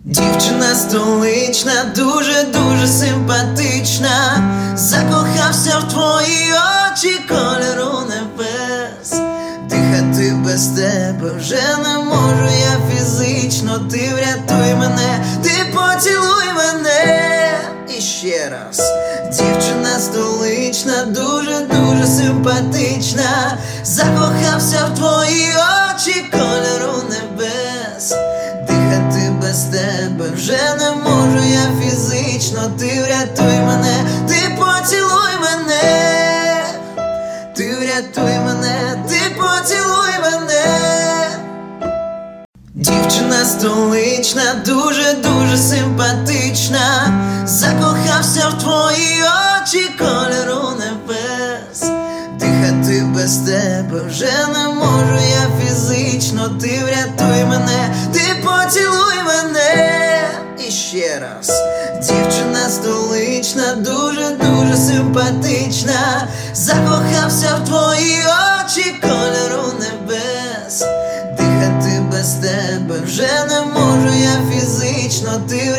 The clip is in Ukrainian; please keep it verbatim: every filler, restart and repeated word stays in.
Дівчина столична, дуже-дуже симпатична. Закохався в твої очі кольору небес. Дихати без тебе вже не можу я фізично. Ти врятуй мене, ти поцілуй мене. І ще раз. Дівчина столична, дуже-дуже симпатична. Закохався в твої очі кольору небес. Дихати без тебе вже не можу я фізично. Ти врятуй мене, ти поцілуй мене. Ти врятуй мене, ти поцілуй мене. Дівчина столична, дуже-дуже симпатична. Закохався в твої очі кольору небес. Дихати без тебе вже не можу я фізично. Ти врятуй мене, ти поцілуй мене. І ще раз. Дівчина столична, дуже-дуже симпатична. Закохався в твої очі кольору небес. Дихати без тебе вже не можу я фізично. Ти